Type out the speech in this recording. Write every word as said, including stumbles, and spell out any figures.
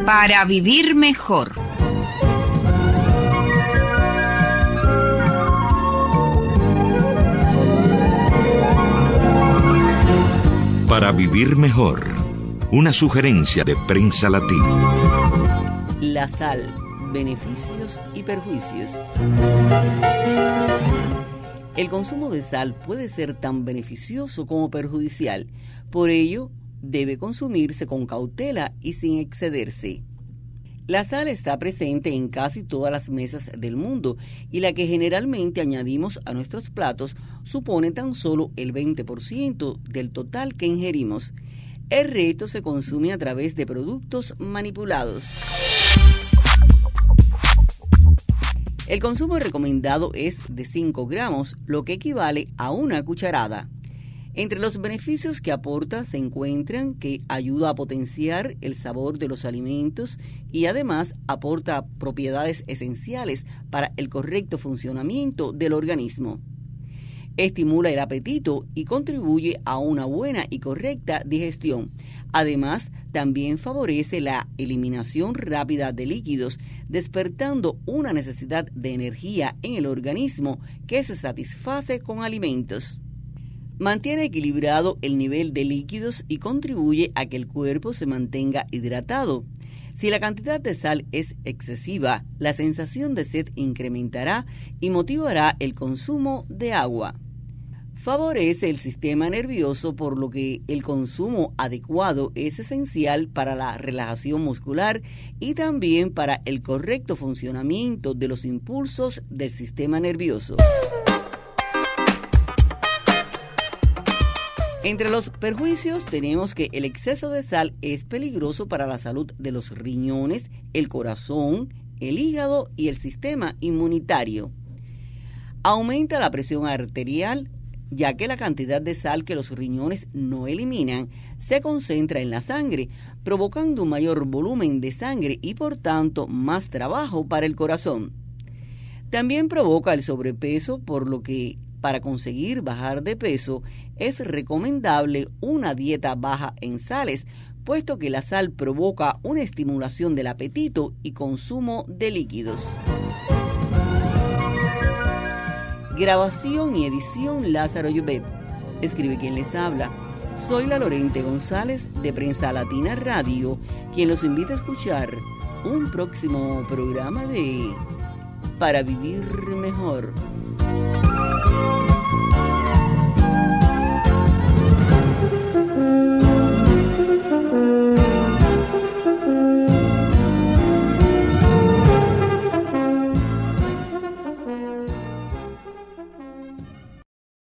Para vivir mejor. Para vivir mejor. Una sugerencia de Prensa Latina. La sal, beneficios y perjuicios. El consumo de sal puede ser tan beneficioso como perjudicial. Por ello, debe consumirse con cautela y sin excederse. La sal está presente en casi todas las mesas del mundo y la que generalmente añadimos a nuestros platos supone tan solo el veinte por ciento del total que ingerimos. El resto se consume a través de productos manipulados. El consumo recomendado es de cinco gramos, lo que equivale a una cucharada. Entre los beneficios que aporta se encuentran que ayuda a potenciar el sabor de los alimentos y además aporta propiedades esenciales para el correcto funcionamiento del organismo. Estimula el apetito y contribuye a una buena y correcta digestión. Además, también favorece la eliminación rápida de líquidos, despertando una necesidad de energía en el organismo que se satisface con alimentos. Mantiene equilibrado el nivel de líquidos y contribuye a que el cuerpo se mantenga hidratado. Si la cantidad de sal es excesiva, la sensación de sed incrementará y motivará el consumo de agua. Favorece el sistema nervioso, por lo que el consumo adecuado es esencial para la relajación muscular y también para el correcto funcionamiento de los impulsos del sistema nervioso. Entre los perjuicios tenemos que el exceso de sal es peligroso para la salud de los riñones, el corazón, el hígado y el sistema inmunitario. Aumenta la presión arterial, ya que la cantidad de sal que los riñones no eliminan se concentra en la sangre, provocando un mayor volumen de sangre y por tanto más trabajo para el corazón. También provoca el sobrepeso, por lo que para conseguir bajar de peso es recomendable una dieta baja en sales, puesto que la sal provoca una estimulación del apetito y consumo de líquidos. Grabación y edición Lázaro Llobet. Escribe quien les habla. Soy la Lorente González de Prensa Latina Radio, quien los invita a escuchar un próximo programa de Para Vivir Mejor.